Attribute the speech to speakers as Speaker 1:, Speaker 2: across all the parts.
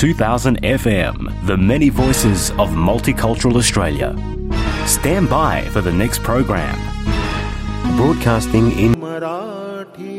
Speaker 1: 2000 FM, the many voices of multicultural Australia. Stand by for the next program. Broadcasting in Marathi.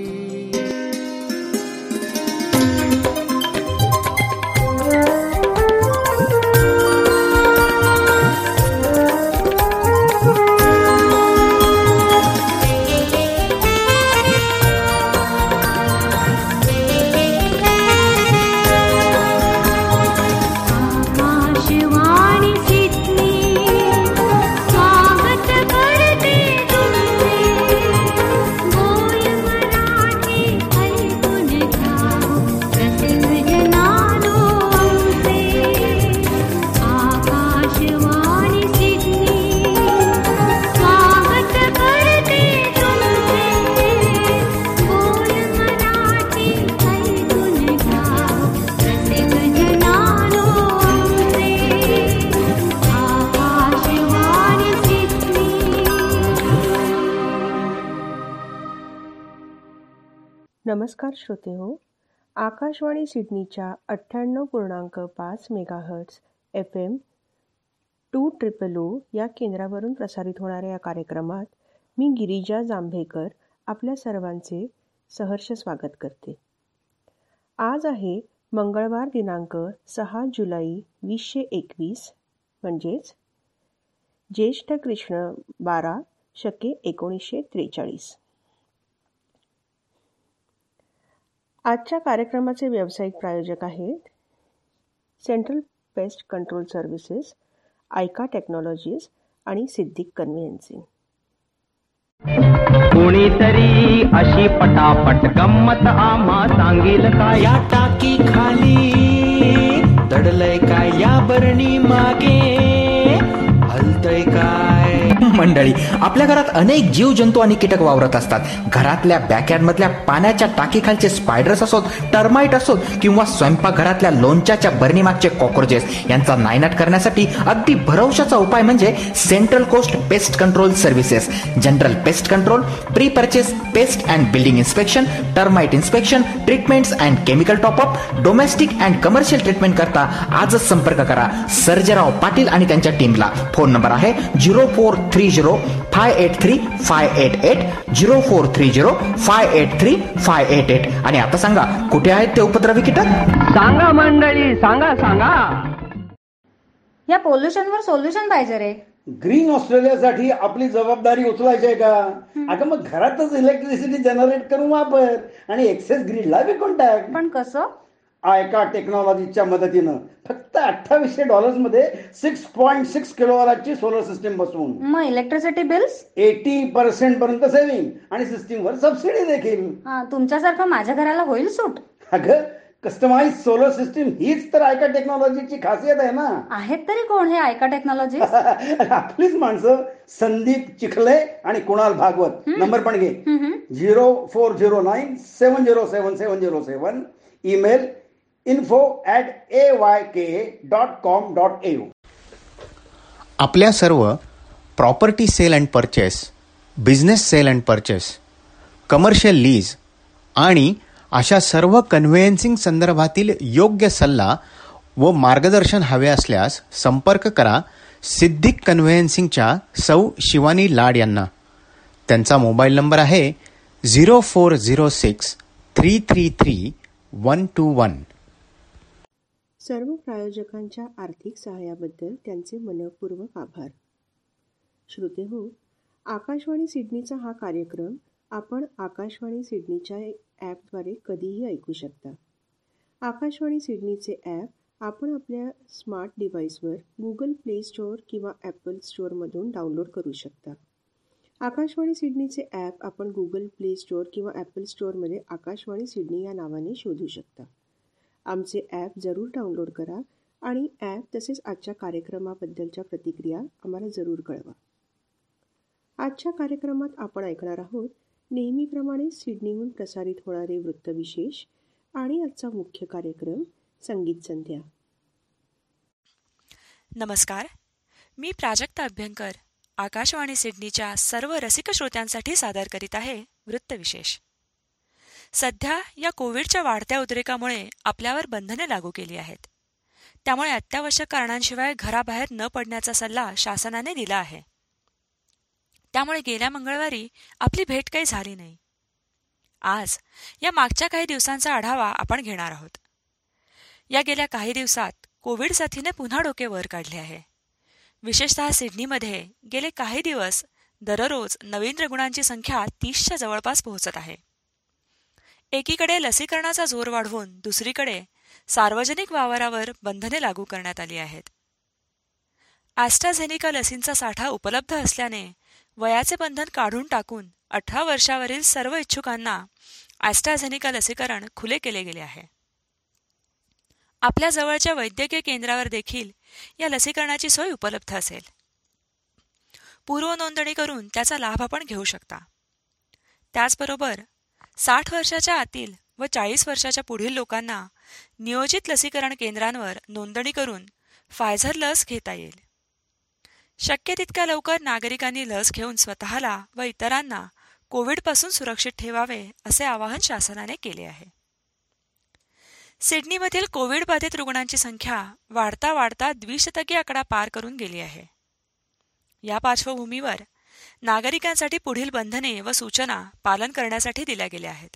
Speaker 2: नमस्कार श्रोतेहो, आकाशवाणी सिडनीच्या 98.5 megahertz FM 200 या केंद्रावरून प्रसारित होणाऱ्या या कार्यक्रमात मी गिरिजा जांभेकर आपल्या सर्वांचे सहर्ष स्वागत करते. आज आहे मंगळवार दिनांक 6 जुलै 2021 म्हणजेच ज्येष्ठ कृष्ण 12 शके 1943. आजच्या कार्यक्रमाचे व्यावसायिक प्रायोजक आहेत central pest control services, Ayka technologies आणि सिद्धिक कन्व्हेन्सिंग.
Speaker 3: कोणीतरी अशी पटापट गंमत आम्हा सांगेल का?
Speaker 4: या टाकी खाली दडलय काय? या बरणी मागे हलतय काय?
Speaker 5: मंडळी, आपल्या घरात अनेक जीवजंतू आणि कीटक वावरत असतात. घरातल्या बॅकयार्ड मधल्या पाण्याच्या टाकीखालचे स्पायडर्स असोत, टर्माइट असोत किंवा स्वयंपाकघरातल्या लोणच्याच्या बरणीमागचे कॉक्रोचेस यांचा नायनाट करण्यासाठी अगदी भरवशाचा उपाय म्हणजे central coast pest control services. General pest control, pre purchase pest and building inspection, termite inspection, treatments and chemical top up, domestic and commercial treatment करता आजच संपर्क करा सर्जेराव पाटील आणि त्यांच्या टीमला. फोन नंबर आहे 0430-583-588 0430-583-588. आणि आता सांगा, कुठे आहेत ते उपद्रवी कीटक?
Speaker 3: सांगा मंडळी, सांगा सांगा.
Speaker 6: या पोल्युशनवर सोल्युशन पाहिजे रे.
Speaker 7: ग्रीन ऑस्ट्रेलियासाठी आपली जबाबदारी उचलायची आहे का? अगं मग घरातच इलेक्ट्रिसिटी जनरेट करून वापर आणि एक्सेस ग्रीडला विकून टाक.
Speaker 6: पण कसं?
Speaker 7: आयका टेक्नॉलॉजीच्या मदतीनं फक्त $2800 मध्ये 6.6 किलोवॅटची सोलर सिस्टीम बसवून
Speaker 6: मग इलेक्ट्रिसिटी बिल्स
Speaker 7: 80% पर्यंत सेव्हिंग आणि सिस्टीमवर सबसिडी देखील.
Speaker 6: तुमच्यासारखं माझ्या घराला होईल सूट.
Speaker 7: अगं, कस्टमाइज सोलर सिस्टीम हीच तर आयका टेक्नॉलॉजीची खासियत आहे ना.
Speaker 6: आहेत तरी कोण हे आयका टेक्नॉलॉजी?
Speaker 7: आपलीच माणसं, संदीप चिखले आणि कुणाल भागवत. नंबर पण घे, 0409707707. Email info@ayka.com.au.
Speaker 8: आपल्या सर्व property sale and purchase, business sale and purchase, commercial lease आणि अशा सर्व कन्व्हेन्सिंग संदर्भातील योग्य सल्ला व मार्गदर्शन हवे असल्यास संपर्क करा सिद्धिक कन्व्हेन्सिंगच्या सौ शिवानी लाड यांना. त्यांचा मोबाईल नंबर आहे 0406-333-121.
Speaker 2: सर्व प्रायोजकांच्या आर्थिक सहाय्याबद्दल त्यांचे मनःपूर्वक आभार. श्रोतेहो, आकाशवाणी सिडनीचा हा कार्यक्रम आपण आकाशवाणी सिडनीच्या ॲपद्वारे कधीही ऐकू शकता. आकाशवाणी सिडनीचे ॲप आपण आपल्या स्मार्ट डिव्हाइसवर गुगल प्ले स्टोअर किंवा ॲपल स्टोअरमधून डाउनलोड करू शकता. आकाशवाणी सिडनीचे ॲप आपण गुगल प्ले स्टोअर किंवा ॲपल स्टोअरमध्ये आकाशवाणी सिडनी या नावाने शोधू शकता. आमचे ॲप जरूर डाउनलोड करा आणि ॲप तसेच आजच्या कार्यक्रमाबद्दलच्या प्रतिक्रिया आम्हाला जरूर कळवा. आजच्या कार्यक्रमात आपण ऐकणार आहोत नेहमीप्रमाणे सिडनीहून प्रसारित होणारे वृत्तविशेष आणि आजचा मुख्य कार्यक्रम संगीत संध्या.
Speaker 9: नमस्कार, मी प्राजक्ता अभ्यंकर आकाशवाणी सिडनीच्या सर्व रसिक श्रोत्यांसाठी सादर करीत आहे वृत्तविशेष. सध्या या कोविडच्या वाढत्या उद्रेकामुळे आपल्यावर बंधने लागू केली आहेत. त्यामुळे अत्यावश्यक कारणांशिवाय घराबाहेर न पडण्याचा सल्ला शासनाने दिला आहे. त्यामुळे गेल्या मंगळवारी आपली भेट काही झाली नाही. आज या मागच्या काही दिवसांचा आढावा आपण घेणार आहोत. या गेल्या काही दिवसात कोविड साथीने पुन्हा डोके वर काढले आहे. विशेषतः सिडनीमध्ये गेले काही दिवस दररोज नवीन रुग्णांची संख्या 30च्या जवळपास पोहोचत आहे. एकीकडे लसीकरणाचा जोर वाढवून दुसरीकडे सार्वजनिक वावरावर बंधने लागू करण्यात आली आहेत. ॲस्ट्राझेनिका लसींचा साठा उपलब्ध असल्याने वयाचे बंधन काढून टाकून 18 वर्षावरील सर्व इच्छुकांना ॲस्ट्राझेनिका लसीकरण खुले केले गेले आहे. आपल्या जवळच्या वैद्यकीय केंद्रावर देखील या लसीकरणाची सोय उपलब्ध असेल. पूर्व नोंदणी करून त्याचा लाभ आपण घेऊ शकता. त्याचबरोबर 60 वर्षाच्या आतील व 40 वर्षाच्या पुढील लोकांना नियोजित लसीकरण केंद्रांवर नोंदणी करून फायझर लस घेता येईल. शक्य तितक्या लवकर नागरिकांनी लस घेऊन स्वतःला व इतरांना कोविडपासून सुरक्षित ठेवावे असे आवाहन शासनाने केले आहे. सिडनीमधील कोविड बाधित रुग्णांची संख्या वाढता वाढता 200 आकडा पार करून गेली आहे. या पार्श्वभूमीवर नागरिकांसाठी पुढील बंधने व सूचना पालन करण्यासाठी दिल्या गेल्या आहेत.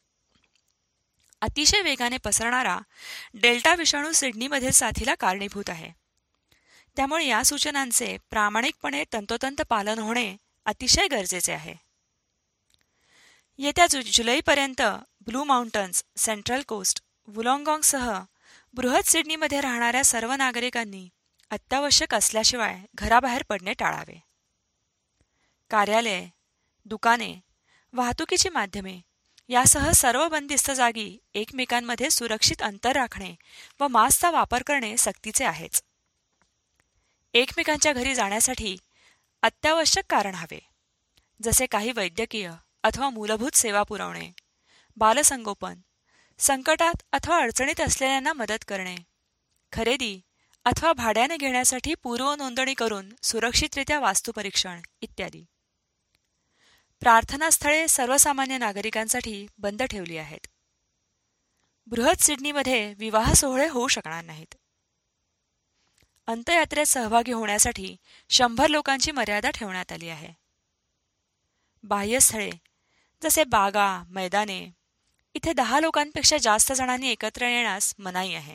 Speaker 9: अतिशय वेगाने पसरणारा डेल्टा विषाणू सिडनीमधील साथीला कारणीभूत आहे. त्यामुळे या सूचनांचे प्रामाणिकपणे तंतोतंत पालन होणे अतिशय गरजेचे आहे. येत्या जुलैपर्यंत ब्लू माउंटन्स, सेंट्रल कोस्ट, वुलॉन्गॉंगसह बृहत सिडनीमध्ये राहणाऱ्या सर्व नागरिकांनी अत्यावश्यक असल्याशिवाय घराबाहेर पडणे टाळावे. कार्यालये, दुकाने, वाहतुकीची माध्यमे यासह सर्व बंदिस्त जागी एकमेकांमध्ये सुरक्षित अंतर राखणे व मास्कचा वापर करणे सक्तीचे आहेच. एकमेकांच्या घरी जाण्यासाठी अत्यावश्यक कारण हवे, जसे काही वैद्यकीय अथवा मूलभूत सेवा पुरवणे, बालसंगोपन, संकटात अथवा अडचणीत असलेल्यांना मदत करणे, खरेदी अथवा भाड्याने घेण्यासाठी पूर्व नोंदणी करून सुरक्षितरित्या वास्तुपरीक्षण इत्यादी. प्रार्थनास्थळे सर्वसामान्य नागरिकांसाठी बंद ठेवली आहेत. बृहत सिडनीमध्ये विवाह सोहळे होऊ शकणार नाहीत. अंत्ययात्रेत सहभागी होण्यासाठी 100 लोकांची मर्यादा ठेवण्यात आली आहे. बाह्यस्थळे जसे बागा, मैदाने इथे 10 लोकांपेक्षा जास्त जणांनी एकत्र येण्यास मनाई आहे.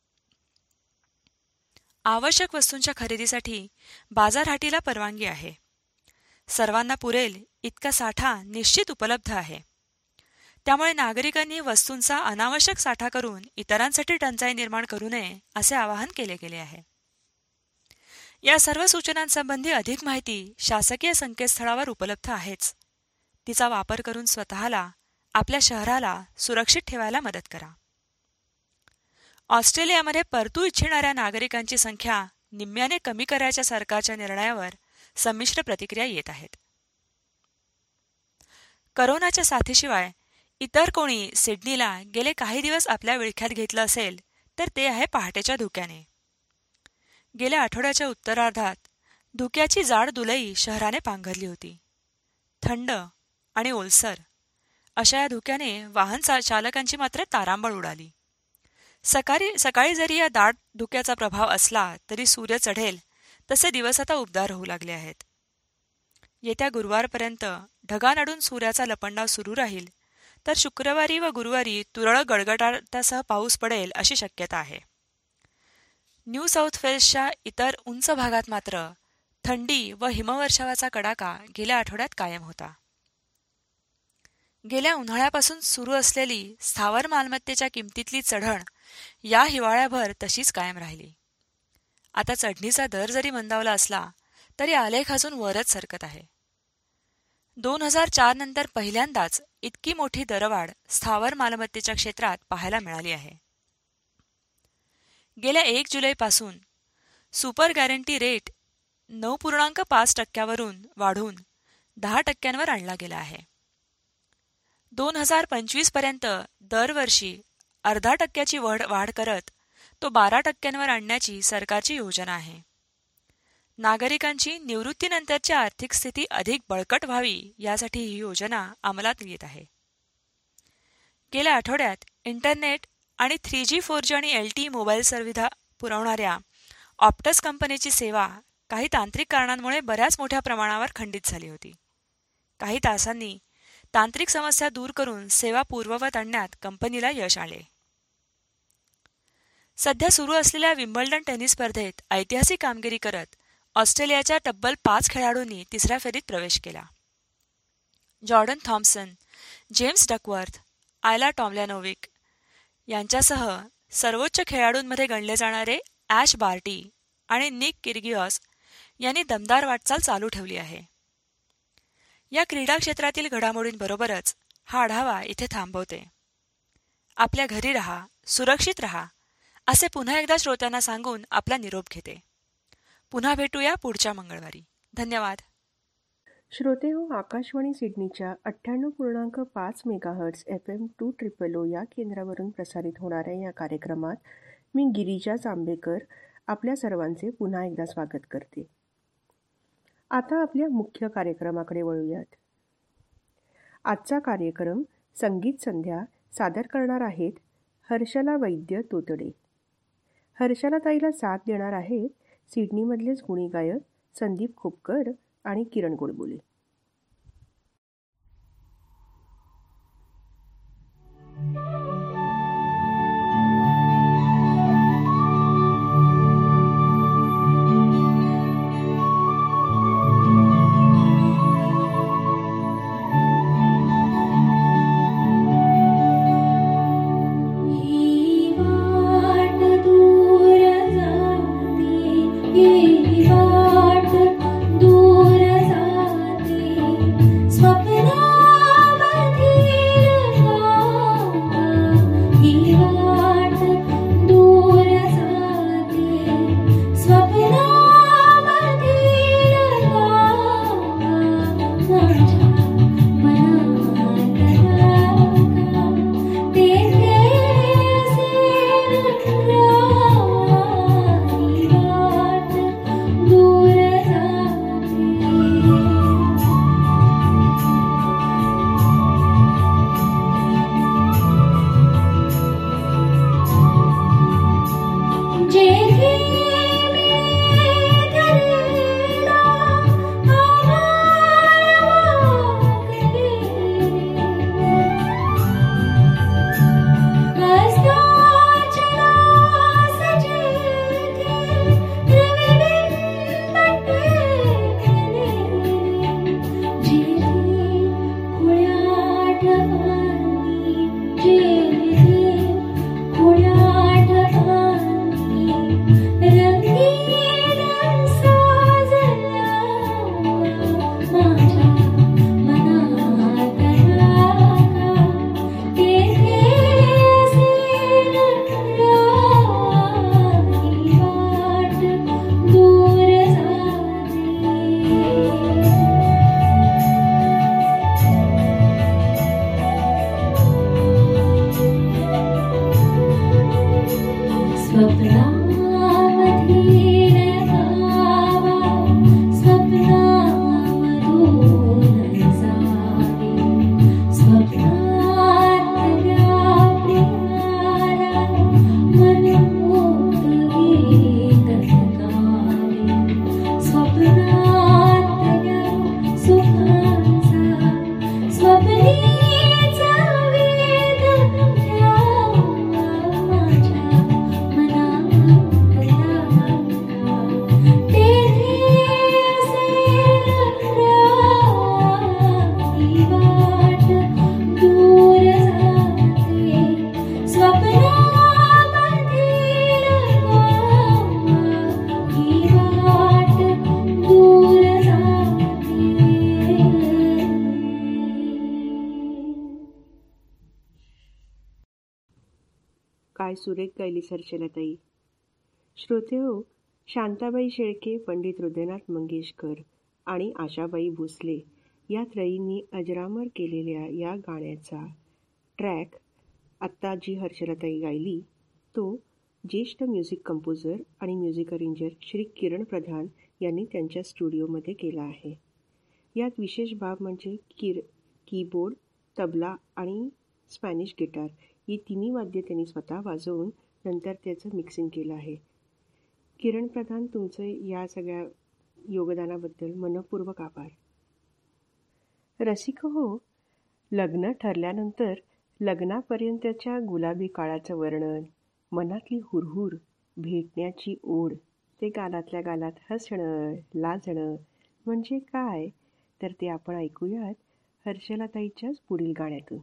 Speaker 9: आवश्यक वस्तूंच्या खरेदीसाठी बाजारहाटीला परवानगी आहे. सर्वांना पुरेल इतका साठा निश्चित उपलब्ध आहे. त्यामुळे नागरिकांनी वस्तूंचा अनावश्यक साठा करून इतरांसाठी टंचाई निर्माण करू नये असे आवाहन केले गेले आहे. या सर्व सूचनांसंबंधी अधिक माहिती शासकीय संकेतस्थळावर उपलब्ध आहेच. तिचा वापर करून स्वतःला, आपल्या शहराला सुरक्षित ठेवायला मदत करा. ऑस्ट्रेलियामध्ये परतू इच्छिणाऱ्या नागरिकांची संख्या निम्म्याने कमी करायच्या सरकारच्या निर्णयावर संमिश्र प्रतिक्रिया येत आहेत. करोनाच्या साथीशिवाय इतर कोणी सिडनीला गेले काही दिवस आपल्या विळख्यात घेतलं असेल तर ते आहे पहाटेच्या धुक्याने. गेल्या आठवड्याच्या उत्तरार्धात धुक्याची जाड दुलई शहराने पांघरली होती. थंड आणि ओलसर अशा या धुक्याने वाहन चालकांची मात्र तारांबळ उडाली. सकाळी जरी या दाट धुक्याचा प्रभाव असला तरी सूर्य चढेल तसे दिवस आता उबदार होऊ लागले आहेत. येत्या गुरुवारपर्यंत ढगांआडून सूर्याचा लपंडाव सुरू राहील तर शुक्रवारी व गुरुवारी तुरळक गडगडाटासह पाऊस पडेल अशी शक्यता आहे. न्यू साऊथ वेल्सच्या इतर उंच भागात मात्र थंडी व हिमवर्षावाचा कडाका गेल्या आठवड्यात कायम होता. गेल्या उन्हाळ्यापासून सुरू असलेली स्थावर मालमत्तेच्या किमतीतली चढण या हिवाळ्याभर तशीच कायम राहिली. आता चढणीचा दर जरी मंदावला असला तरी आलेख अजून वरच सरकत आहे. 2004 नंतर पहिल्यांदाच इतकी मोठी दरवाढ स्थावर मालमत्तेच्या क्षेत्रात पाहायला मिळाली आहे. गेल्या 1 जुलैपासून सुपर गॅरंटी रेट 9.5% वाढून 10% आणला गेला आहे. 2025 पर्यंत दरवर्षी 0.5% वाढ करत तो 12% आणण्याची सरकारची योजना आहे. नागरिकांची निवृत्तीनंतरची आर्थिक स्थिती अधिक बळकट व्हावी यासाठी ही योजना अंमलात येत आहे. गेल्या आठवड्यात इंटरनेट आणि 3G, 4G आणि LTE मोबाईल सुविधा पुरवणाऱ्या ऑप्टस कंपनीची सेवा काही तांत्रिक कारणांमुळे बऱ्याच मोठ्या प्रमाणावर खंडित झाली होती. काही तासांनी तांत्रिक समस्या दूर करून सेवा पूर्ववत आणण्यात कंपनीला यश आले. सध्या सुरू असलेल्या विम्बल्डन टेनिस स्पर्धेत ऐतिहासिक कामगिरी करत ऑस्ट्रेलियाच्या तब्बल 5 खेळाडूंनी तिसऱ्या फेरीत प्रवेश केला. जॉर्डन थॉम्सन, जेम्स डकवर्थ, आयला टॉमलॅनोविक यांच्यासह सर्वोच्च खेळाडूंमध्ये गणले जाणारे ॲश बार्टी आणि निक किर्गिओस यांनी दमदार वाटचाल चालू ठेवली आहे. या क्रीडा क्षेत्रातील घडामोडींबरोबरच हा आढावा इथे थांबवते. आपल्या घरी रहा, सुरक्षित रहा असे पुन्हा एकदा श्रोत्यांना सांगून आपला निरोप घेते. पुन्हा भेटूया पुढच्या मंगळवारी. धन्यवाद.
Speaker 2: श्रोते हो, आकाशवाणी सिडनीच्या 98.5 मेगाहर्ट्झ FM 200 या केंद्रावरून प्रसारित होणाऱ्या या कार्यक्रमात मी गिरिजा जांभेकर आपल्या सर्वांचे पुन्हा एकदा स्वागत करते. आता आपल्या मुख्य कार्यक्रमाकडे वळूयात. आजचा कार्यक्रम संगीत संध्या सादर करणार आहेत हर्षला वैद्य तोतडे. हर्षलाताईला साथ देणार आहेत सिडनीमधलेच गुणी गायक संदीप खोपकर आणि किरण गोडबोले. काय सुरेख गायली हर्षलाताई. श्रोते हो, शांताबाई शेळके, पंडित हृदयनाथ मंगेशकर आणि आशाबाई भोसले या त्रयींनी अजरामर केलेल्या या गाण्याचा ट्रॅक आत्ता जी हर्षलाताई गायली तो ज्येष्ठ म्युझिक कंपोजर आणि म्युझिक अरेंजर श्री किरण प्रधान यांनी त्यांच्या स्टुडिओमध्ये केला आहे. यात विशेष बाब म्हणजे कीबोर्ड, तबला आणि स्पॅनिश गिटार ही तिन्ही वाद्ये त्यांनी स्वतः वाजवून नंतर त्याचं मिक्सिंग केलं आहे. किरण प्रधान, तुमचे या सगळ्या योगदानाबद्दल मनपूर्वक आभार. रसिक हो, लग्न ठरल्यानंतर लग्नापर्यंतच्या गुलाबी काळाचं वर्णन, मनातली हुरहुर, भेटण्याची ओढ, ते गालातल्या गालात हसणं, लाजणं म्हणजे काय, तर ते आपण ऐकूयात हर्षलाताईच्याच पुढील गाण्यातून.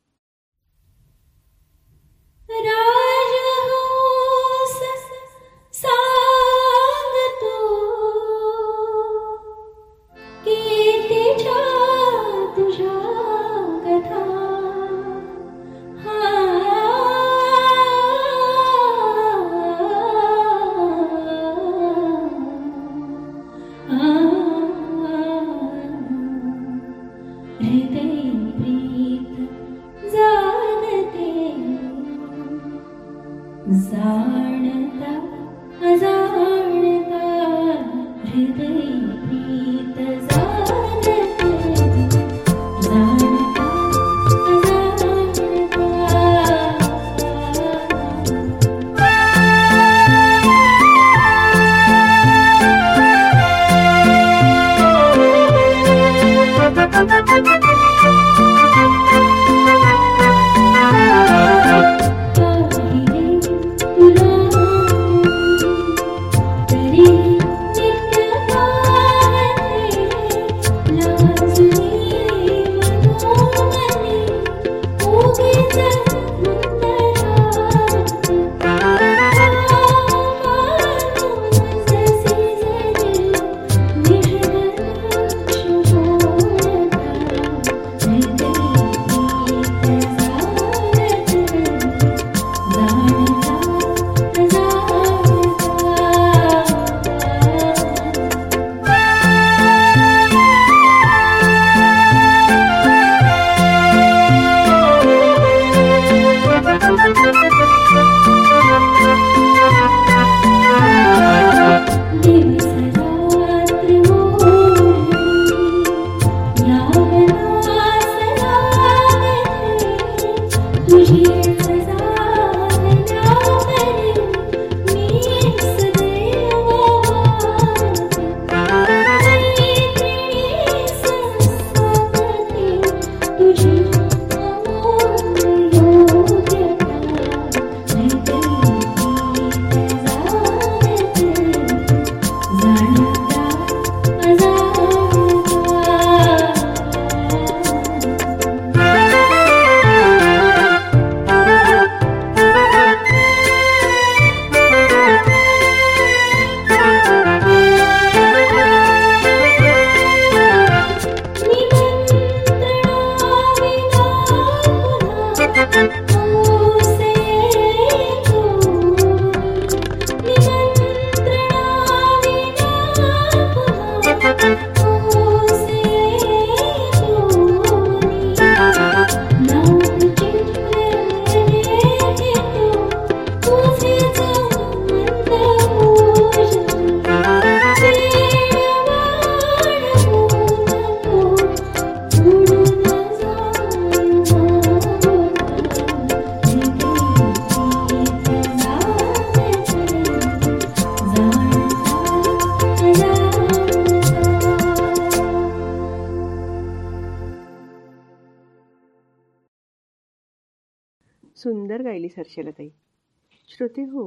Speaker 2: सुंदर गायली हर्षलाताई. श्रोते हो,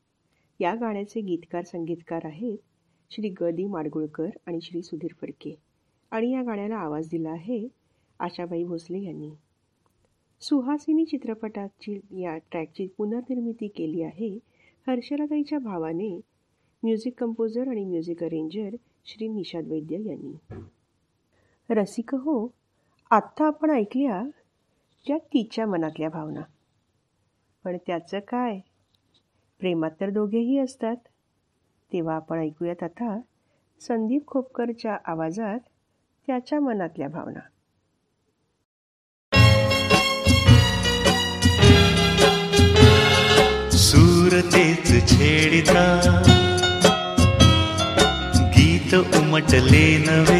Speaker 2: या गाण्याचे गीतकार संगीतकार आहेत श्री ग दी माडगुळकर आणि श्री सुधीर फडके, आणि या गाण्याला आवाज दिला आहे आशाबाई भोसले यांनी. सुहासिनी चित्रपटाची या ट्रॅकची पुनर्निर्मिती केली आहे हर्षलाताईच्या भावाने, म्युझिक कंपोजर आणि म्युझिक अरेंजर श्री निषाद वैद्य यांनी. रसिक हो, आत्ता आपण ऐकल्या त्या तिच्या मनातल्या भावना, पण त्याचं काय, प्रेमात तर दोघेही असतात. तेव्हा आपण ऐकूयात आता संदीप खोपकरच्या आवाजात त्याच्या मनातल्या भावना.
Speaker 10: सूरतेच छेडिता गीत उमटले नवे,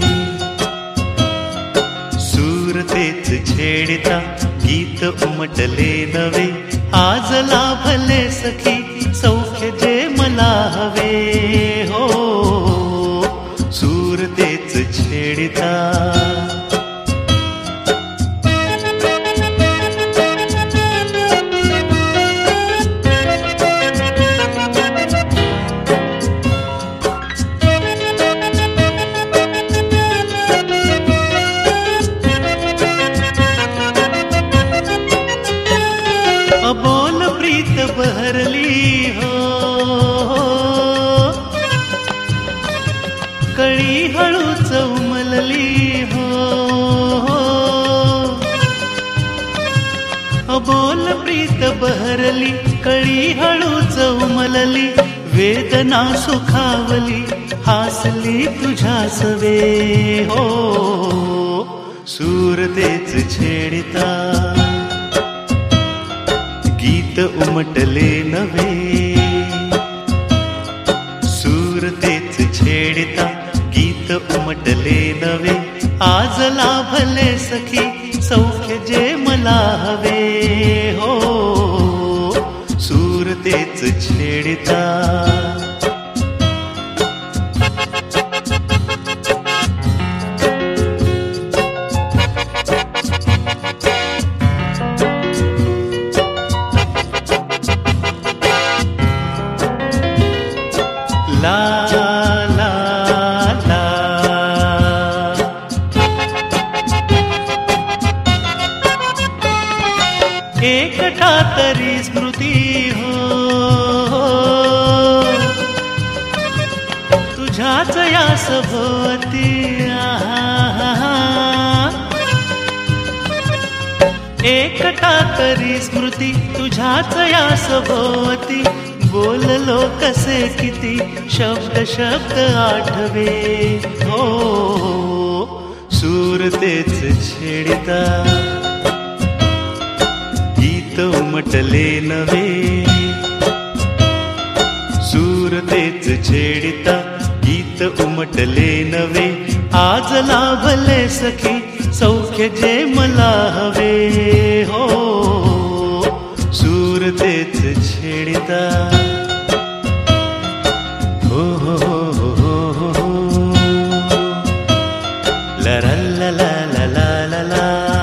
Speaker 10: सूरतेच छेडिता गीत उमटले नवे, आज लाभले सखी सौख्य जे मन मला हवे हो, सूर तेच छेडिता. अबोल प्रीत बहरली हो, कळी हळूच उमलली हो. अबोल प्रीत बहरली, कळी हळूच उमलली. वेदना सुखावली, हासली तुझ्या सवे हो, सूर तेच छेडिता. गीत उमटले नवे, सूर तेच छेडिता. गीत उमटले नवे, आज लाभले सखी सौख्य जे मला हवे हो, सूर तेच छेडिता. ला ला ला, एकटा तरी स्मृती हो, तुझ्याच या सभोवती. एकटा तरी स्मृती, तुझ्याच या सभोवती. बोललो कसे किती, शब्द शब्द आठवे हो, सूर तेच छेडिता. गीत उमटले नवे, सूर तेच छेडिता. गीत उमटले नवे, आज लाभले सखी सौख्य जे मला हवे हो, सूर तेच छेडिता. हो हो हो हो हो, ला ला ला ला ला ला ला.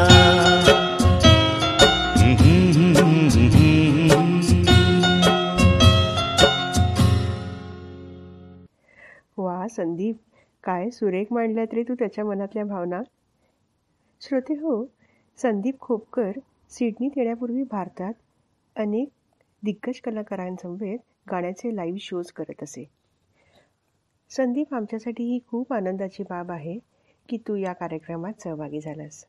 Speaker 2: वा संदीप, काय सुरेख मांडल्यात रे तू त्याच्या मनातल्या भावना. श्रोते हो, संदीप खोपकर सिडनीत येण्यापूर्वी भारतात अनेक दिग्गज कलाकारांसमवेत गाण्याचे लाईव्ह शोज करत असे. संदीप, आमच्यासाठी ही खूप आनंदाची बाब आहे की तू या कार्यक्रमात सहभागी झालास.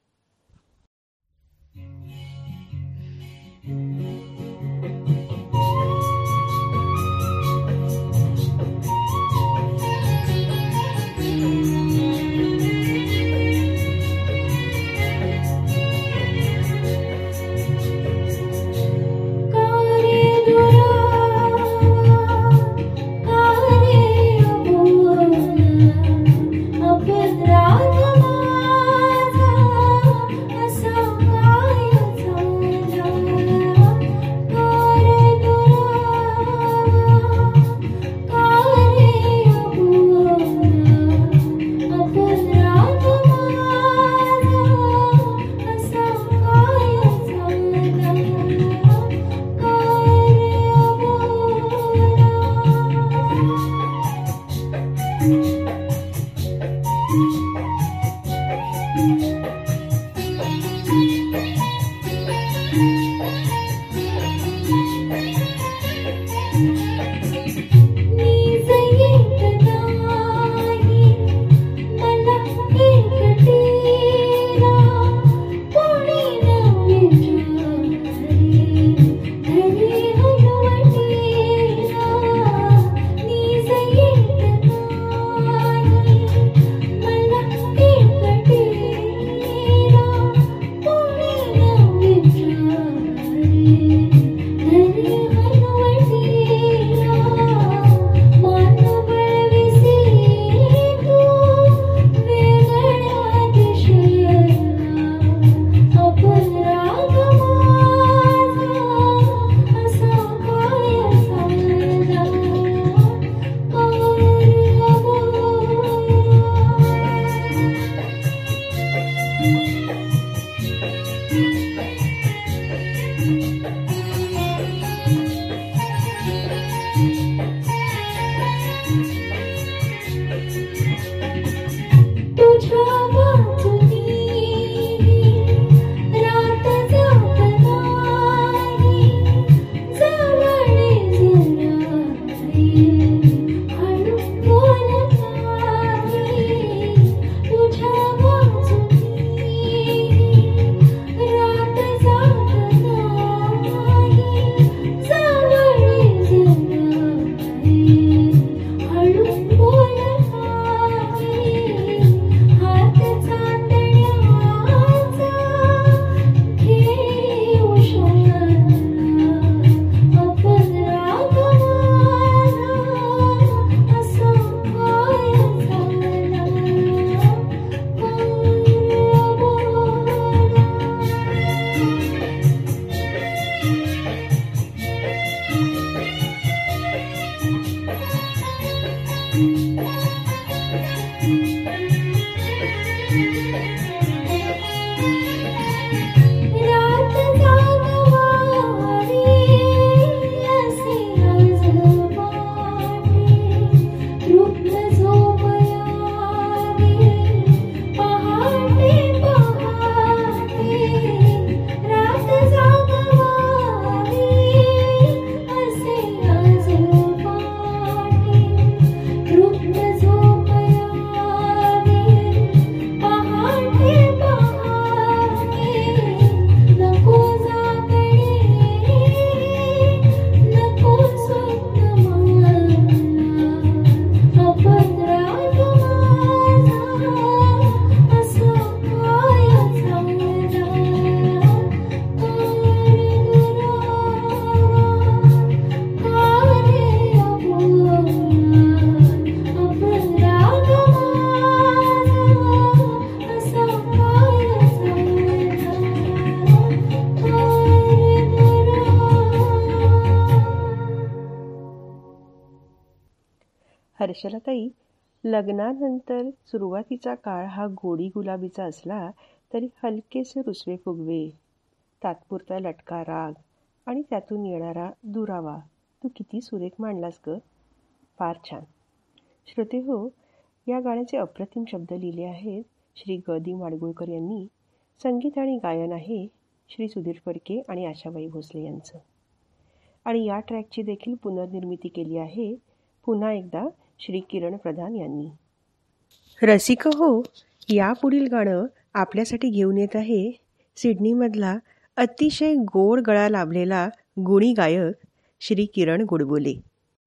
Speaker 2: हर्षलाताई, लग्नानंतर सुरुवातीचा काळ हा गोडी गुलाबीचा असला तरी हलकेसे रुसवे फुगवे, तात्पुरता लटका राग आणि त्यातून येणारा दुरावा तू किती सुरेख मांडलास ग. फार छान. श्रोते हो, या गाण्याचे अप्रतिम शब्द लिहिले आहेत श्री ग दी माडगुळकर यांनी. संगीत आणि गायन आहे श्री सुधीर फडके आणि आशाबाई भोसले यांचं. आणि या ट्रॅकची देखील पुनर्निर्मिती केली आहे पुन्हा एकदा श्री किरण प्रधान यांनी. रसिक हो, यापुढील गाणं आपल्यासाठी घेऊन येत आहे सिडनीमधला अतिशय गोड गळा लाभलेला गुणी गायक श्री किरण गोडबोले.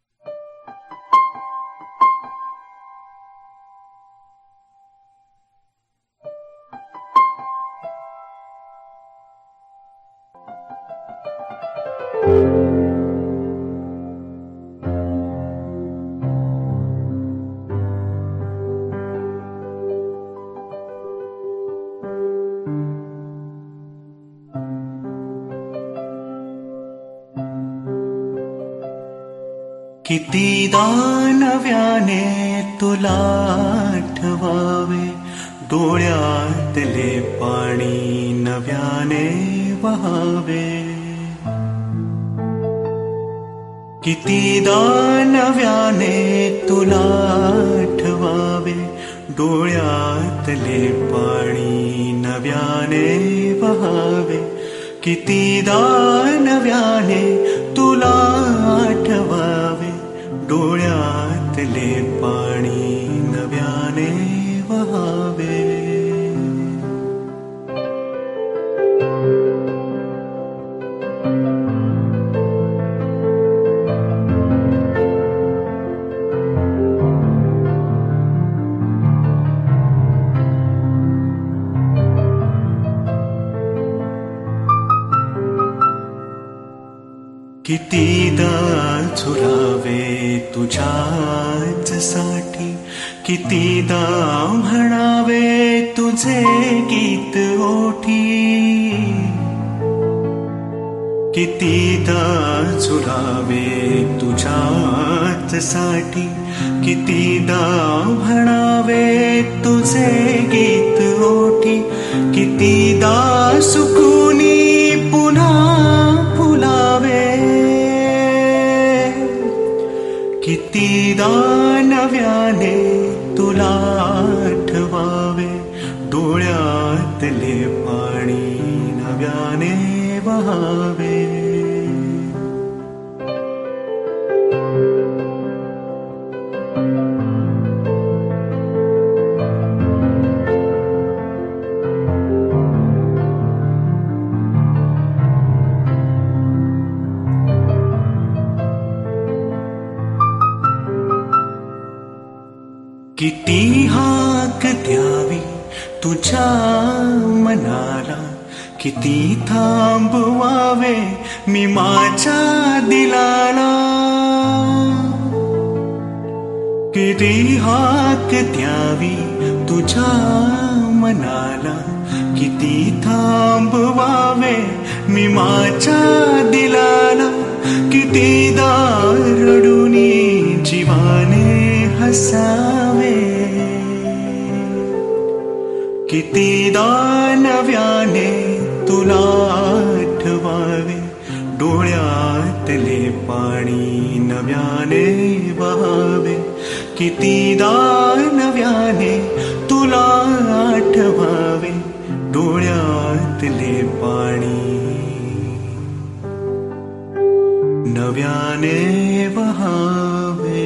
Speaker 10: कितीदा नव्याने तुला आठवावे, डोळ्यातले पाणी नव्याने वहावे. कितीदा नव्याने तुला आठवावे, डोळ्यातले पाणी नव्याने वहावे. कितीदा नव्याने तुला आठवावे, डोळ्यातले पाणी नव्याने वहावे. कितीदा झुलावे तुझ्याच साठी, कितीदा म्हणावे तुझे गीत ओठी. कितीदा झुलावे तुझ्याच साठी, कितीदा म्हणावे तुझे गीत ओठी. कितीदा सुकूनी पुन्हा फुलावे, कितीदा नव्याने तुला आठवावे, डोळ्यातले पाणी नव्याने वहावे. किती हाक द्यावी तुझ्या मनाला, किती थांबवावे मी माझ्या दिलाला. किती हाक द्यावी तुझ्या मनाला, किती थांबवावे मी माझ्या दिलाला. कितीदा रडूनी जीवाने हसावे, कितीदा नव्याने तुला आठवावे, डोळ्यातले पाणी नव्याने वहावे. कितीदा नव्याने तुला आठवावे, डोळ्यातले पाणी नव्याने वहावे.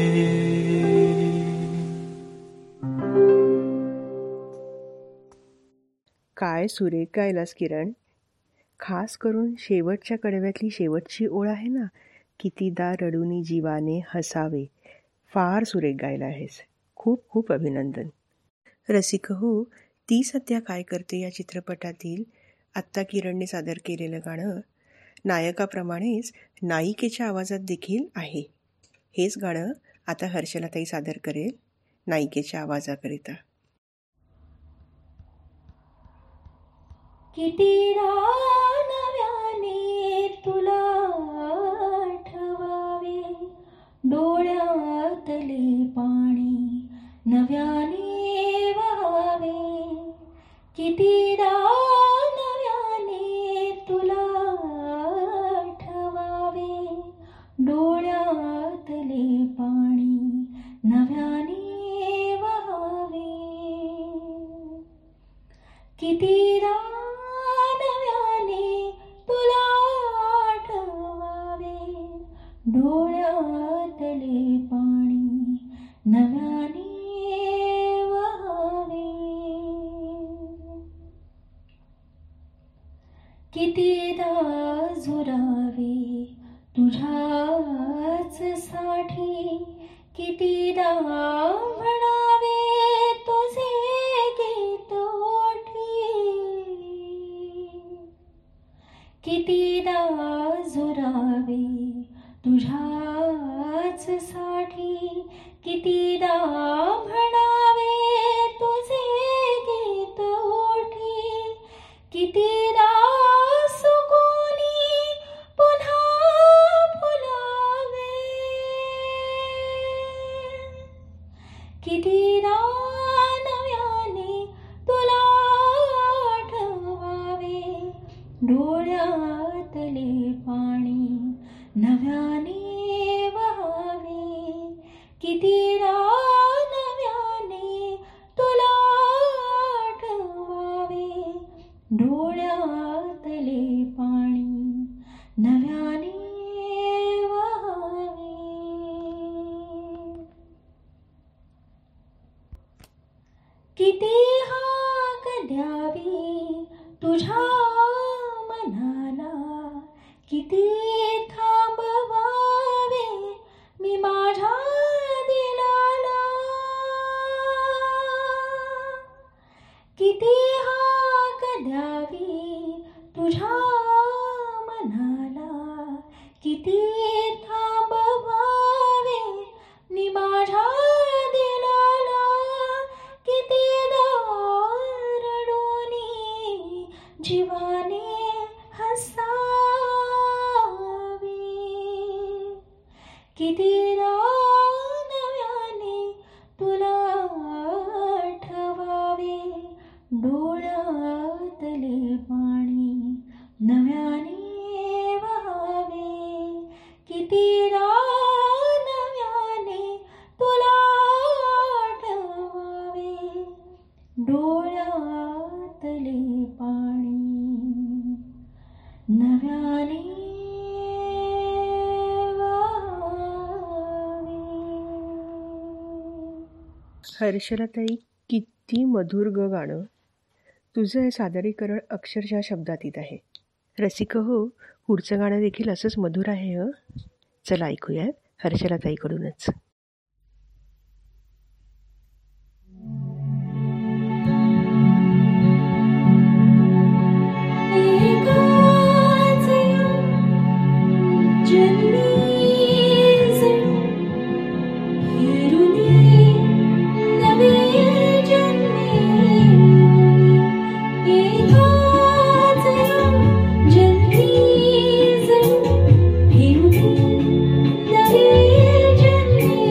Speaker 2: काय सुरेख गायलास किरण. खास करून शेवटच्या कडव्यातली शेवटची ओळ आहे ना, कितीदा रडूनी जीवाने हसावे, फार सुरेख गायला आहेस. खूप खूप अभिनंदन. रसिक हो, ती सध्या काय करते या चित्रपटातील आत्ता किरणने सादर केलेलं गाणं नायकाप्रमाणेच नायिकेच्या आवाजात देखील आहे. हेच गाणं आता हर्षलाताई सादर करेल नायिकेच्या आवाजाकरिता.
Speaker 11: कितीदा नव्याने तुला आठवावे, डोळ्यात डोळ्यातले पाणी नव्याने वहावे, कितीदा नव्याने तुला आठवावे. डोळ्यातले पाणी नव्याने वहावे, कितीदा नव्याने तुला आठवावे. डोळ्यातले पाणी नव्याने वहावे, कितीदा झुरावे तुझ्याच साठी, कितीदा म्हणावे तुझे गीत ओठी. कितीदा झुरावे तुझ्याच साठी, कितीदा म्हणावे तुझे गीत ओठी. कितीदा सुकोनी पुन्हा फुलावे, कितीदा नव्याने तुला आठवावे. डोळ्यातले पाणी नव्याने वहावे, कितीदा नव्याने तुला आठवावे. डोळ्यातले पाणी नव्याने वहावे. किती हाक द्यावी तुझ्या मनाला, किती थांबवावे मी माझ्या दिलाला. किती हाक द्यावी तुझ्या मनाला, किती थांबवावे मी माझ्या दिलाला. कितीदा रडोनी जीवाने हसावे, कितीदा नव्याने तुला आठवावे. डोळ्यातले पाणी नव्याने वहावे, कितीदा नव्याने तुला आठवावे. डोळ्यातले पाणी नव्याने वहावे.
Speaker 2: हर्षलताई, किती मधुर ग गाणं. तुझं हे सादरीकरण अक्षरशः शब्दातीत आहे. रसिक हो, पुढचं गाणं देखील असंच मधुर आहे हं. चला ऐकूयात हर्षलताईकडूनच.
Speaker 11: जन्मी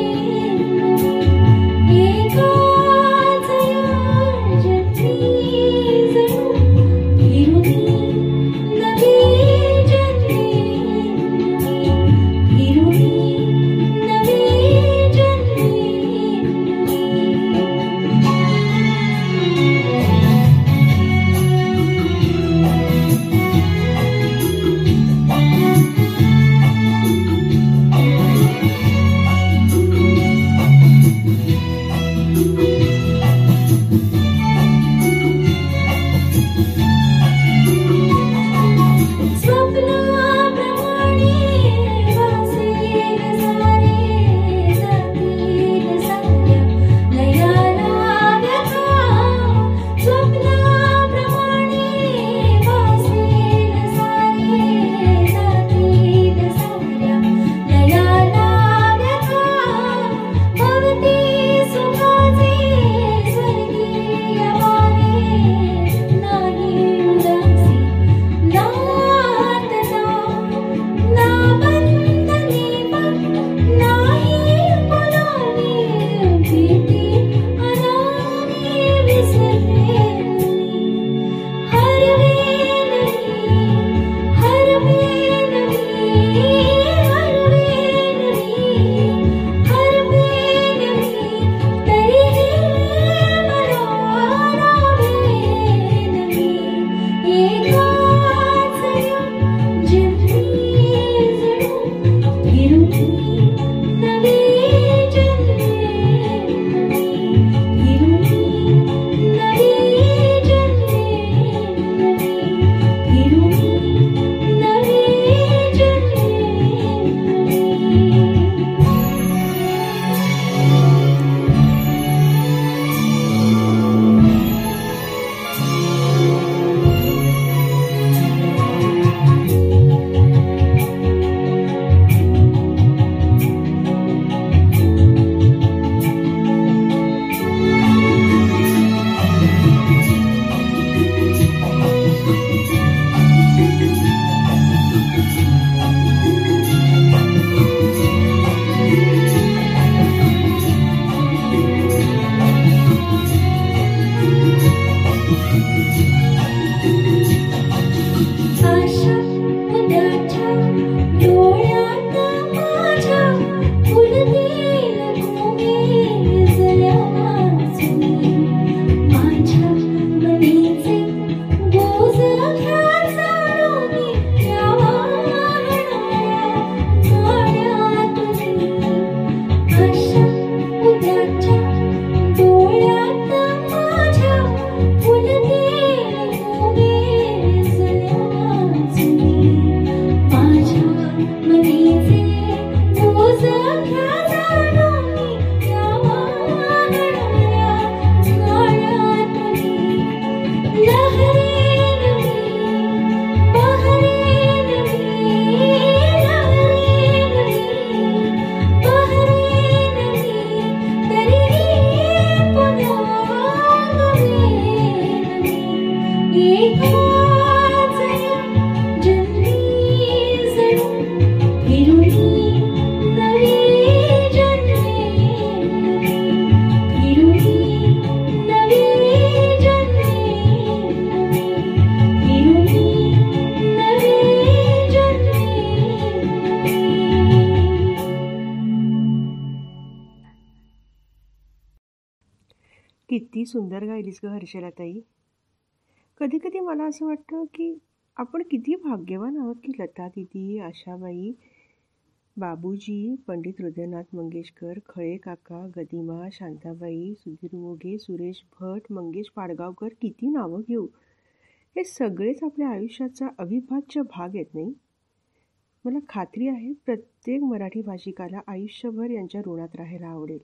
Speaker 2: किती सुंदर गायलीस ग हर्षलाताई. कधी कधी मला असं वाटतं की आपण किती भाग्यवान आहोत की लता दिदी, आशाबाई, बाबूजी, पंडित हृदयनाथ मंगेशकर, खळे काका, गदिमा, शांताबाई, सुधीर मोघे, सुरेश भट, मंगेश पाडगावकर, किती नावं घेऊ. हे सगळेच आपल्या आयुष्याचा अविभाज्य भाग आहेत नाही. मला खात्री आहे प्रत्येक मराठी भाषिकाला आयुष्यभर यांच्या ऋणात राहायला आवडेल.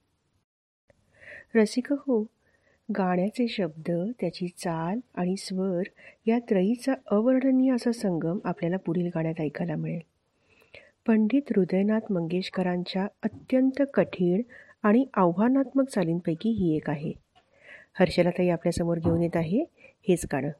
Speaker 2: रसिक हो, गाण्याचे शब्द, त्याची चाल आणि स्वर या त्रयीचा अवर्णनीय असा संगम आपल्याला पुढील गाण्यात ऐकायला मिळेल. पंडित हृदयनाथ मंगेशकरांच्या अत्यंत कठीण आणि आव्हानात्मक चालींपैकी ही एक आहे. हर्षलाताई आपल्यासमोर घेऊन येत आहे हेच गाणं.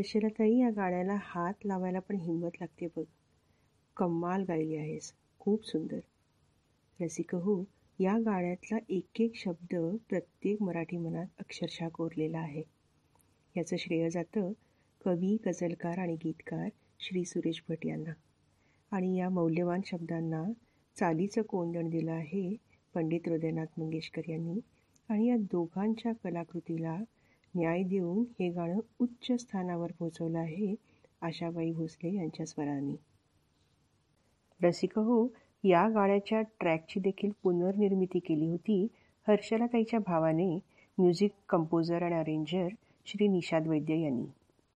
Speaker 2: हर्षलाताई, या गाण्याला हात लावायला पण हिंमत लागते बघ. कमाल गायली आहेस, खूप सुंदर. रसिक हो, या गाण्यातला एक एक शब्द प्रत्येक मराठी मनात अक्षरशः कोरलेला आहे. याचं श्रेय जातं कवी, गझलकार आणि गीतकार श्री सुरेश भट यांना. आणि या मौल्यवान शब्दांना चालीचं कोंदण दिलं आहे पंडित हृदयनाथ मंगेशकर यांनी. आणि या दोघांच्या कलाकृतीला न्याय देऊन हे गाणं उच्च स्थानावर पोहोचवलं आहे आशाबाई भोसले यांच्या स्वरांनी. रसिक हो, या गाण्याच्या ट्रॅकची देखील पुनर्निर्मिती केली होती हर्षलाताईच्या भावाने, म्युझिक कंपोजर आणि अरेंजर श्री निषाद वैद्य यांनी.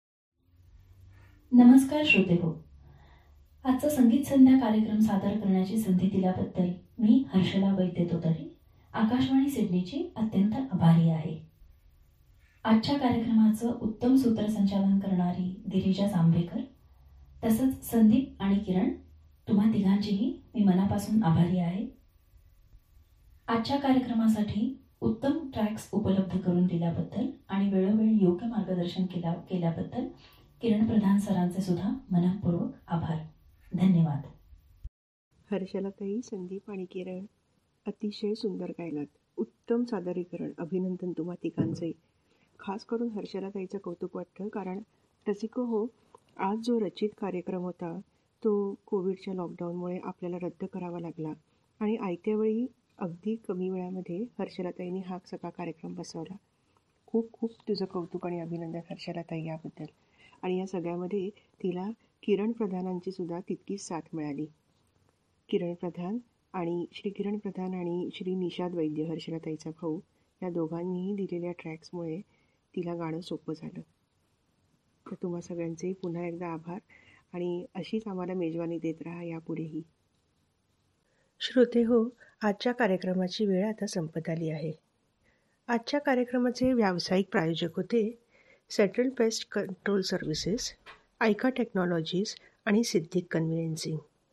Speaker 11: नमस्कार श्रोते हो, आजचा संगीत संध्या कार्यक्रम सादर करण्याची संधी दिल्याबद्दल मी हर्षला वैद्य तोतडे, आकाशवाणी सिडनीची अत्यंत आभारी आहे. आजच्या कार्यक्रमाचं उत्तम सूत्रसंचालन करणारी गिरिजा जांभेकर, तसंच संदीप आणि किरण, तुम्हा तिघांचीही मी मनापासून आभारी आहे. आजच्या कार्यक्रमासाठी उत्तम ट्रॅक्स उपलब्ध करून दिल्याबद्दल आणि वेळोवेळी योग्य मार्गदर्शन केल्याबद्दल किरण प्रधान सरांचे सुद्धा मनःपूर्वक आभार. धन्यवाद.
Speaker 2: हर्षलाताई, संदीप आणि किरण अतिशय सुंदर गायलात. उत्तम सादरीकरण. अभिनंदन तुम्हा तिघांचे. खास करून हर्षलाताईचं कौतुक वाटतं, कारण रसिको हो, आज जो रचित कार्यक्रम होता तो कोविडच्या लॉकडाऊनमुळे आपल्याला रद्द करावा लागला आणि आयत्या वेळी अगदी कमी वेळामध्ये हर्षलाताईंनी हा सगळा कार्यक्रम बसवला. खूप खूप तुझं कौतुक आणि अभिनंदन हर्षलाताई याबद्दल. आणि या सगळ्यामध्ये तिला किरण प्रधानांची सुद्धा तितकीच साथ मिळाली. किरण प्रधान आणि श्री निषाद वैद्य, हर्षलाताईचा भाऊ, या दोघांनीही दिलेल्या ट्रॅक्समुळे तिला गाणं सोपं झालं. तर तुम्हा सगळ्यांचे पुन्हा एकदा आभार आणि अशीच आम्हाला मेजवानी देत राहा यापुढेही. श्रोते हो, आजच्या कार्यक्रमाची वेळ आता संपत आली आहे. आजच्या कार्यक्रमाचे व्यावसायिक प्रायोजक होते central pest control services, Ayka technologies आणि सिद्धिक कन्व्हेन्सिंग.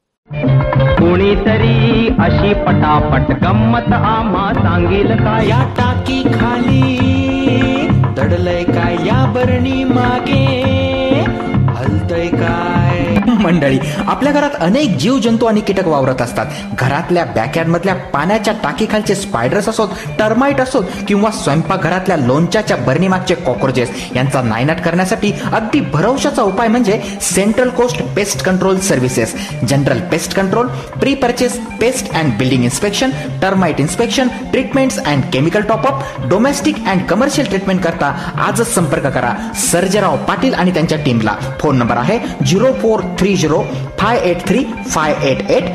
Speaker 3: कोणीतरी अशी पटापट गंमत आम्हा सांगेल का?
Speaker 4: या टाकी खाली दडलय काय, या बरणी मागे हलतय काय? मंडळी, आपल्या घरात अनेक जीवजंतू आणि कीटक वावरत असतात. घरातल्या बॅकयार्डमधल्या पाण्याच्या टाकीखालचे स्पायडर्स असोत, टर्माइट असोत किंवा स्वयंपाकघरातल्या लोणच्याच्या बरणीमागचे कॉक्रोचेस यांचा नायनाट करण्यासाठी अगदी भरवशाचा उपाय म्हणजे central coast pest control services. General pest control, pre purchase pest and building inspection, termite inspection, treatments and chemical top up, domestic and commercial treatment करता आजच संपर्क करा सर्जेराव पाटील आणि त्यांच्या टीमला. फोन नंबर आहे 0430-583-588,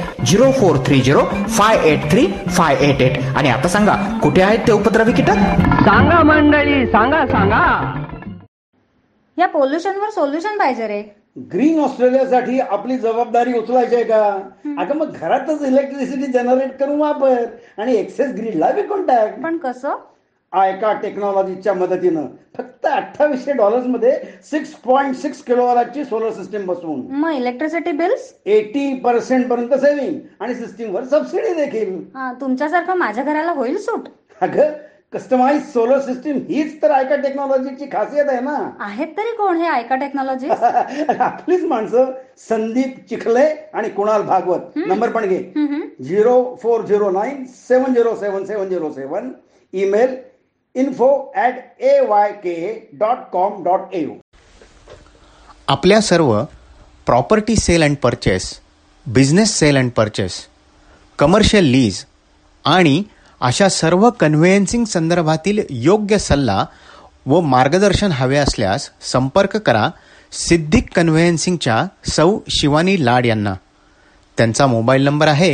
Speaker 4: 0430-583-588. आणि आता सांगा, कुठे आहेत ते उपद्रवी कीटक?
Speaker 3: सांगा मंडळी, सांगा.
Speaker 6: या पोल्युशनवर सोल्युशन पाहिजे रे.
Speaker 7: ग्रीन ऑस्ट्रेलियासाठी आपली जबाबदारी उचलायची आहे का? अगं मग घरातच इलेक्ट्रिसिटी जनरेट करून वापर आणि एक्सेस ग्रीडला विकून टाक.
Speaker 6: पण कसं?
Speaker 7: आयका टेक्नॉलॉजीच्या मदतीनं फक्त $2800 मध्ये 6.6 किलोवॅटची सोलर सिस्टीम बसवून.
Speaker 6: मग इलेक्ट्रिसिटी बिल्स
Speaker 7: 80% पर्यंत सेव्हिंग आणि सिस्टीमवर सबसिडी देखील.
Speaker 6: तुमच्यासारखं माझ्या घराला होईल सूट?
Speaker 7: अगं, कस्टमाइज सोलर सिस्टीम हीच तर आयका टेक्नॉलॉजीची खासियत आहे ना.
Speaker 6: आहेत तरी कोण हे आयका टेक्नॉलॉजी?
Speaker 7: आपलीच माणसं, संदीप चिखले आणि कुणाल भागवत. नंबर पण घे, 0409707707. Email info@ayka.com.au.
Speaker 8: आपल्या सर्व property sale and purchase, business sale and purchase, commercial lease आणि अशा सर्व कन्व्हेन्सिंग संदर्भातील योग्य सल्ला व मार्गदर्शन हवे असल्यास संपर्क करा सिद्धिक कन्व्हेन्सिंगच्या सौ शिवानी लाड यांना. त्यांचा मोबाईल नंबर आहे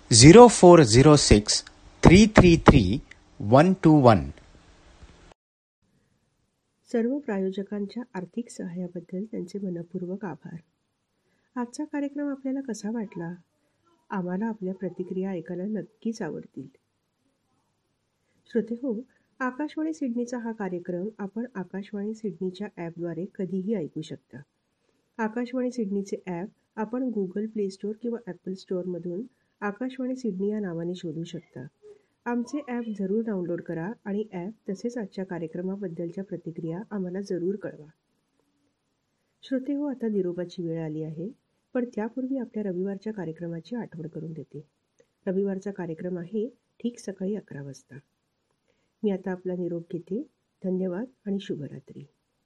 Speaker 8: 0406-333-121.
Speaker 2: सर्व प्रायोजकांच्या आर्थिक सहाय्याबद्दल त्यांचे मनपूर्वक आभार. आजचा कार्यक्रम आपल्याला कसा वाटला? आम्हाला आपल्या प्रतिक्रिया ऐकायला नक्कीच आवडतील. श्रोते हो, आकाशवाणी सिडनीचा हा कार्यक्रम आपण आकाशवाणी सिडनीच्या ॲपद्वारे कधीही ऐकू शकता. आकाशवाणी सिडनीचे ॲप आपण गुगल प्ले स्टोअर किंवा ॲपल स्टोअरमधून आकाशवाणी सिडनी या नावाने शोधू शकता. आमचे ॲप जरूर डाउनलोड करा आणि ॲप तसेच आजच्या कार्यक्रमाबद्दलच्या प्रतिक्रिया आम्हाला जरूर कळवा. श्रोतेहो, आता निरोपाची वेळ आली आहे, पण त्यापूर्वी आपल्या रविवारच्या कार्यक्रमाची आठवण करून देते. रविवारचा कार्यक्रम आहे ठीक सकाळी 11 वाजता. मी आता आपला निरोप घेते. धन्यवाद आणि शुभरात्री.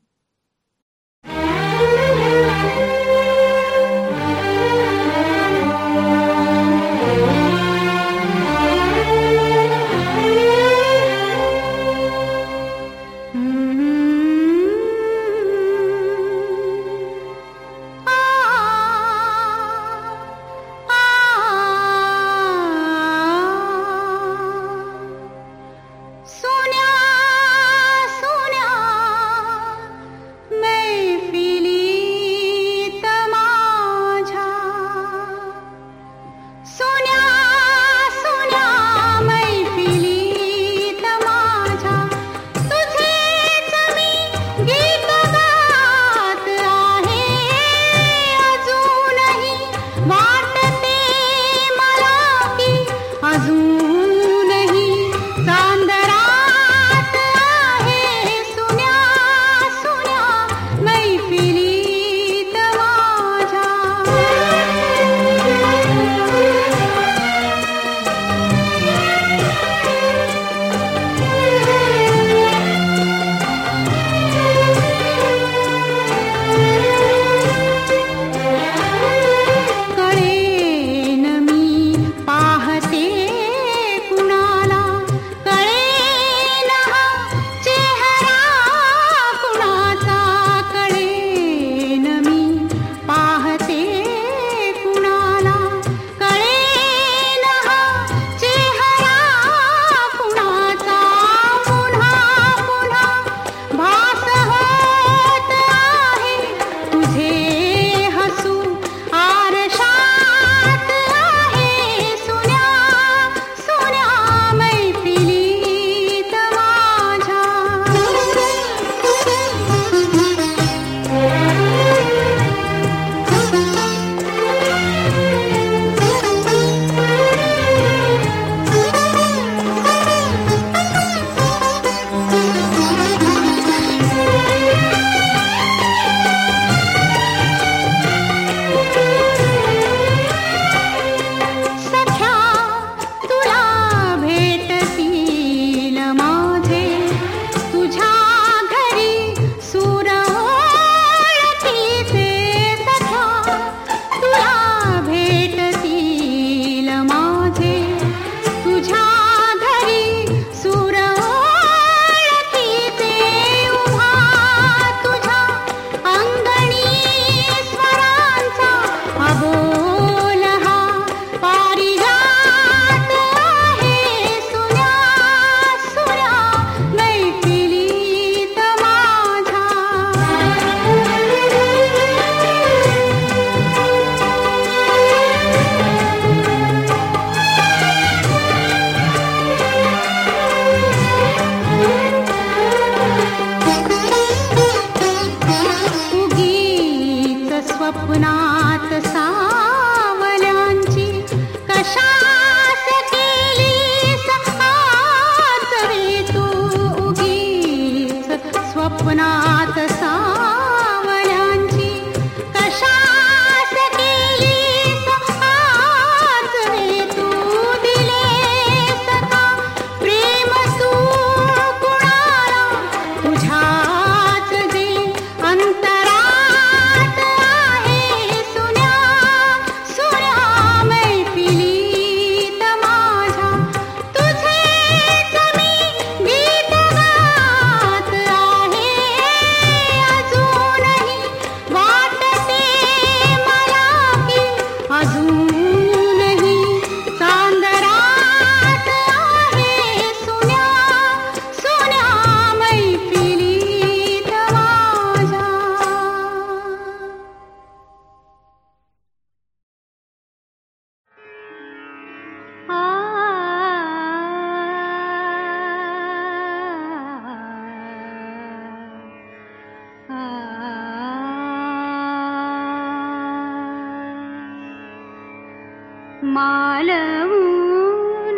Speaker 12: मालवून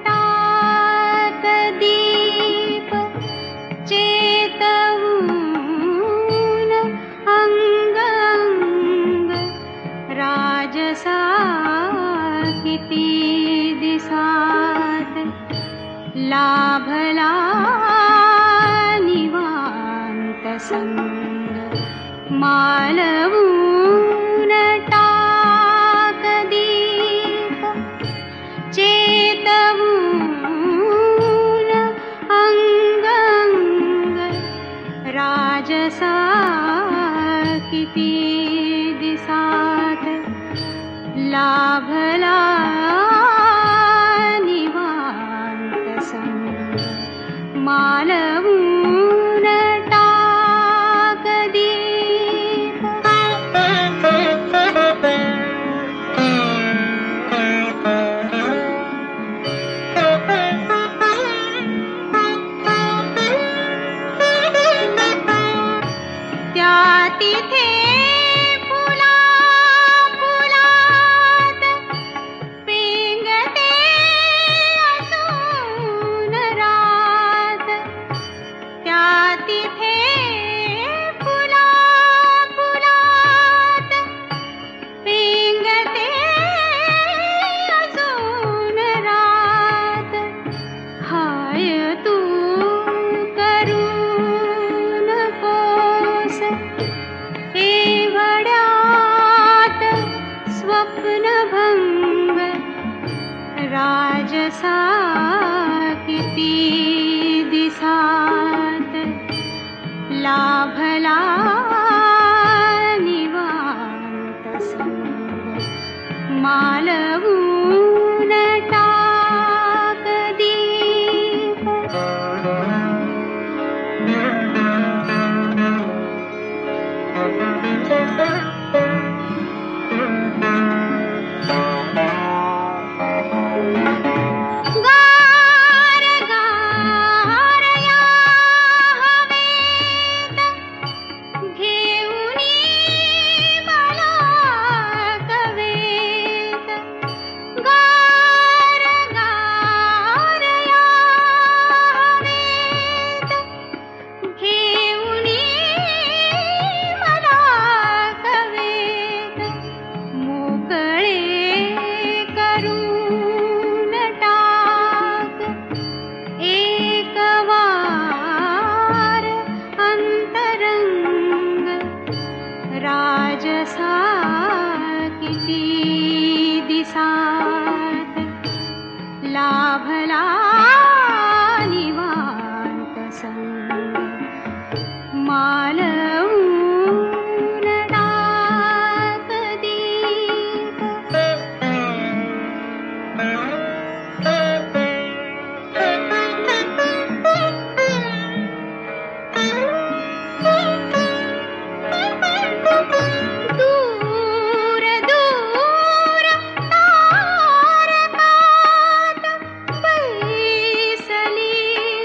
Speaker 12: टाक दीप चेतवून अंग किती दिसात लाभला निवांत संग मालवून टाक दीप चेतवून अंग अंग राजसा किती दिसात लाभला निवांत संग मालवून टाक दीप त्या तिथे राजसा किती दिसात लाभला निवांत संग मालवून टाक दीप राजसा किती दिसात लाभला निवांत संग मालवून टाक दीप दूर दूर तारकात बैसली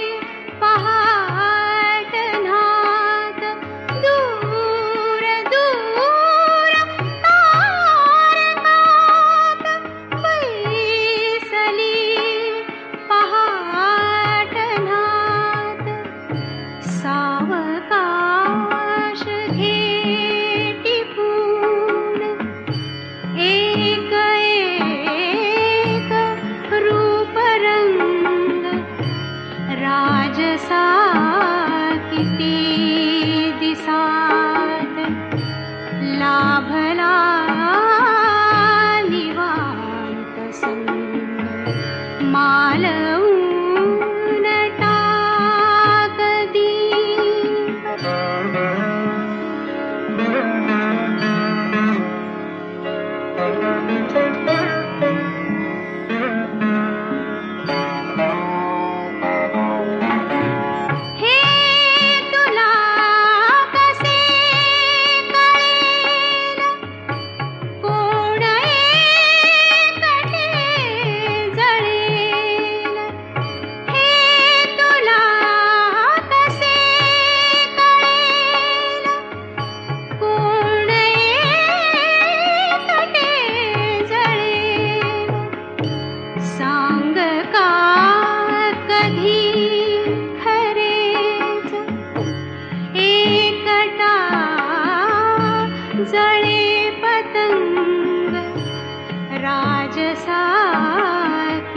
Speaker 12: पहाटनात दूर दूर तारकात बैसली पहाटनात सावकाश घेटी फूल एक एक रूप रंग राजसा किती दिसात लाभला निवांत संग मालवून टाक दीप हे तुला कसे कळेल कोण एकटे जळेल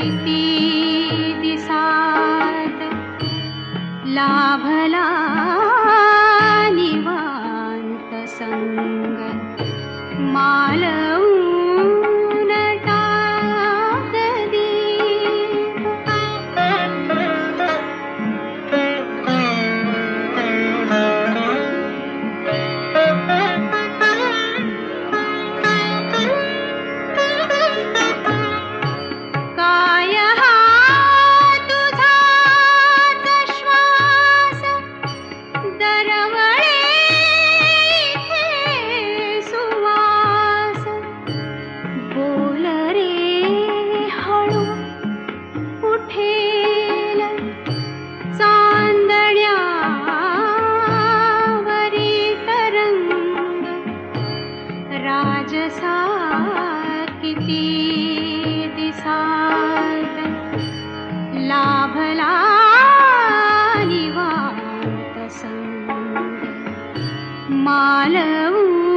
Speaker 12: किती दिसात लाभला निवांत संग मालवून टाकदी काय हा तुझाच श्वास दरवळे इथे सुवास बोल रे हळू उठेल चांदण्यावरी तरंग राजसा किती दिसात लाभला निवांत संग मालवून